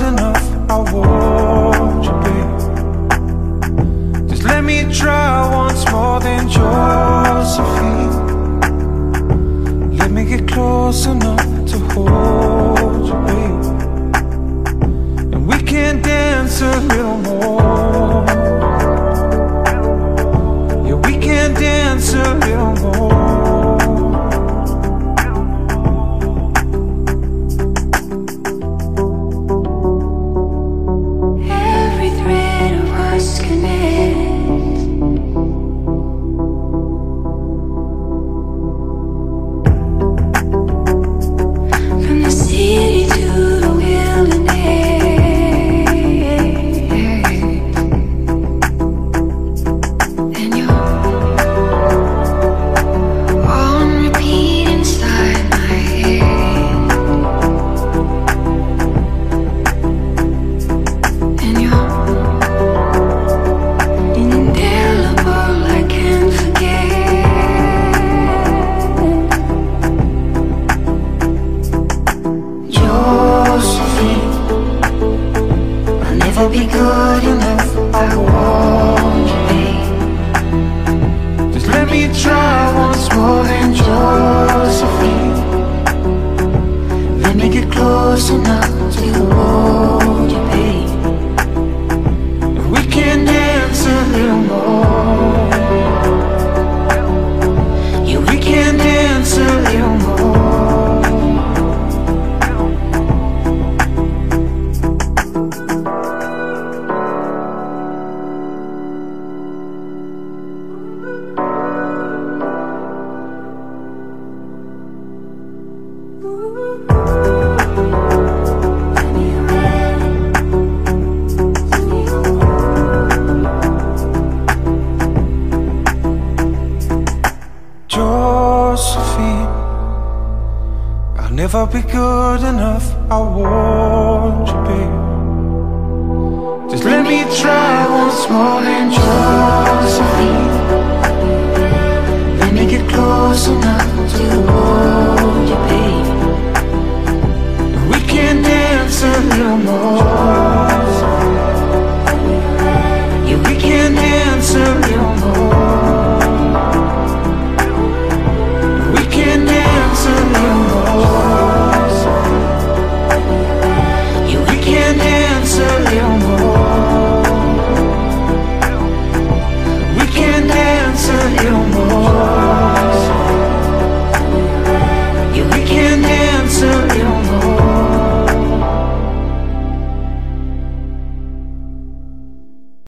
enough, I want you, babe. Just let me try once more, then Josephine. Let me get close enough to hold you, babe. And we can dance a little more. Yeah, we can dance a little more. Be good enough, I want you, babe. Just let me try once more, then Josephine. Let me get close enough to hold you, babe. And we can dance a little more. Yeah, we can dance a little more. Josephine, I'll never be good enough, I want you, babe. Just let me try once more, then Josephine. Let me get close enough to hold you, babe. We can dance a little more.